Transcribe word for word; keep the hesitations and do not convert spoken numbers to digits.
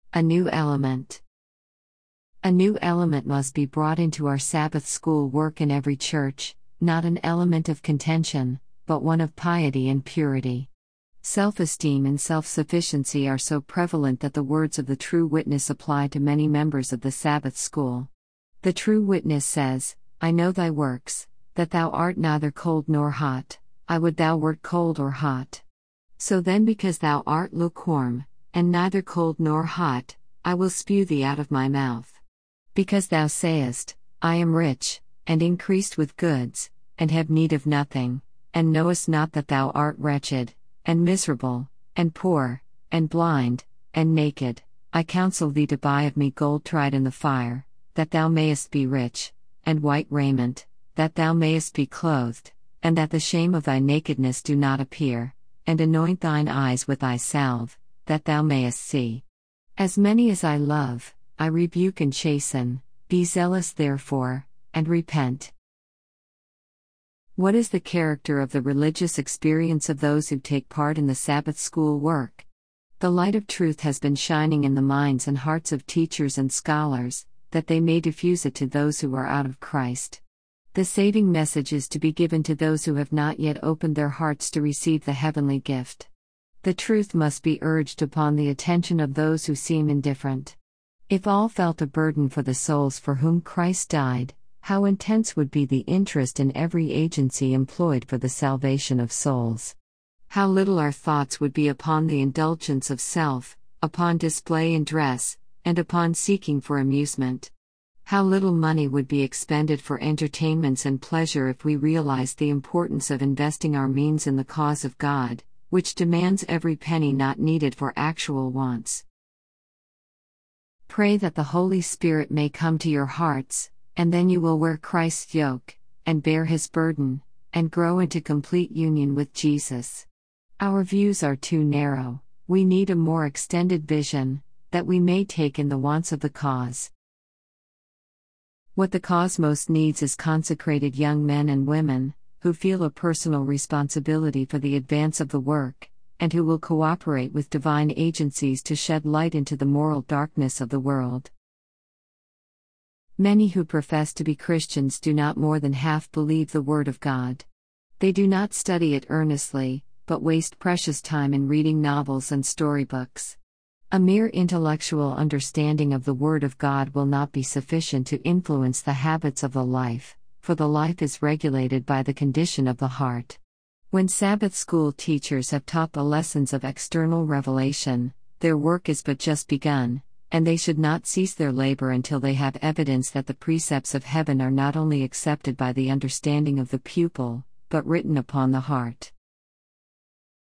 A new element. A new element must be brought into our Sabbath school work in every church, not an element of contention, but one of piety and purity. Self-esteem and self-sufficiency are so prevalent that the words of the true witness apply to many members of the Sabbath school. The true witness says, I know thy works, that thou art neither cold nor hot. I would thou wert cold or hot. So then, because thou art lukewarm, and neither cold nor hot, I will spew thee out of my mouth. Because thou sayest, I am rich, and increased with goods, and have need of nothing, and knowest not that thou art wretched, and miserable, and poor, and blind, and naked, I counsel thee to buy of me gold tried in the fire, that thou mayest be rich, and white raiment, that thou mayest be clothed, and that the shame of thy nakedness do not appear, and anoint thine eyes with thy salve, that thou mayest see. As many as I love, I rebuke and chasten, be zealous therefore, and repent. What is the character of the religious experience of those who take part in the Sabbath school work? The light of truth has been shining in the minds and hearts of teachers and scholars, that they may diffuse it to those who are out of Christ. The saving message is to be given to those who have not yet opened their hearts to receive the heavenly gift. The truth must be urged upon the attention of those who seem indifferent. If all felt a burden for the souls for whom Christ died, how intense would be the interest in every agency employed for the salvation of souls. How little our thoughts would be upon the indulgence of self, upon display and dress, and upon seeking for amusement. How little money would be expended for entertainments and pleasure if we realized the importance of investing our means in the cause of God, which demands every penny not needed for actual wants. Pray that the Holy Spirit may come to your hearts, and then you will wear Christ's yoke, and bear his burden, and grow into complete union with Jesus. Our views are too narrow, we need a more extended vision, that we may take in the wants of the cause. What the cause most needs is consecrated young men and women, who feel a personal responsibility for the advance of the work, and who will cooperate with divine agencies to shed light into the moral darkness of the world. Many who profess to be Christians do not more than half believe the Word of God. They do not study it earnestly, but waste precious time in reading novels and storybooks. A mere intellectual understanding of the Word of God will not be sufficient to influence the habits of the life, for the life is regulated by the condition of the heart. When Sabbath school teachers have taught the lessons of external revelation, their work is but just begun, and they should not cease their labor until they have evidence that the precepts of heaven are not only accepted by the understanding of the pupil, but written upon the heart.